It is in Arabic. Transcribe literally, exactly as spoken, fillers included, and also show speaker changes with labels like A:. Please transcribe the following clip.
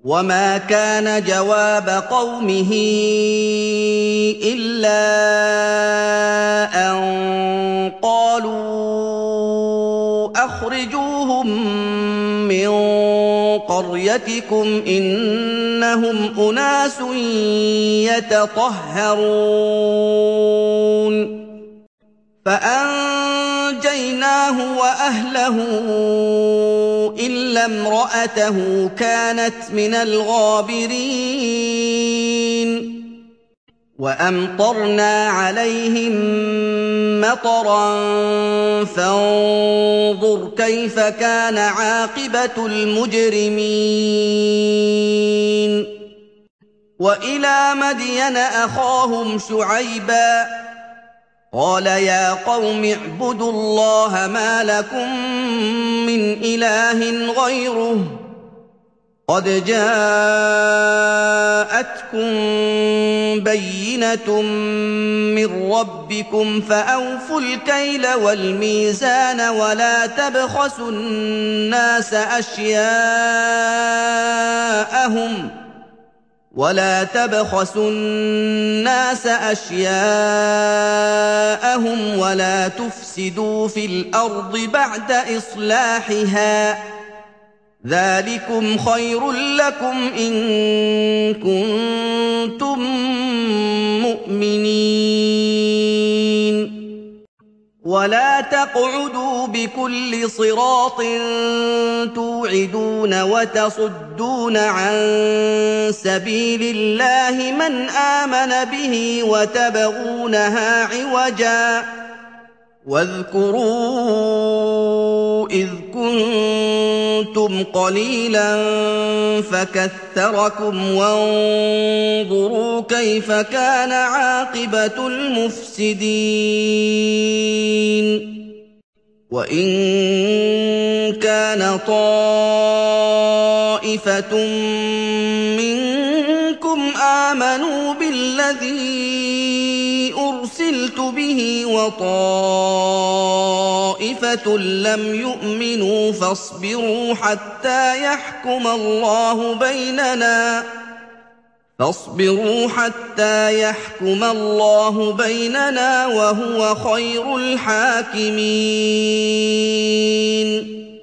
A: وما كان جواب قومه إلا أن قالوا أخرجوهم من قريتكم إنهم أناس يتطهرون فأنجيناه وأهله إلا امرأته كانت من الغابرين وأمطرنا عليهم مطرا فانظر كيف كان عاقبة المجرمين وإلى مدين أخاهم شعيبا قال يا قوم اعبدوا الله ما لكم من إله غيره قد جاءتكم بينة من ربكم فأوفوا الكيل والميزان ولا تبخسوا الناس أشياءهم ولا تبخسوا الناس أشياءهم ولا تفسدوا في الأرض بعد إصلاحها ذلكم خير لكم إن كنتم مؤمنين ولا تقعدوا بكل صراط توعدون وتصدون عن سبيل الله من آمن به وتبغونها عوجا واذكروا إذ كنتم قليلا فكثركم وانظروا كيف كان عاقبة المفسدين وإن كان طائفة منكم آمنوا بالذي أرسلت به وطائفة لم يؤمنوا فاصبروا حتى يحكم الله بيننا فاصبروا حتى يحكم الله بيننا وهو خير الحاكمين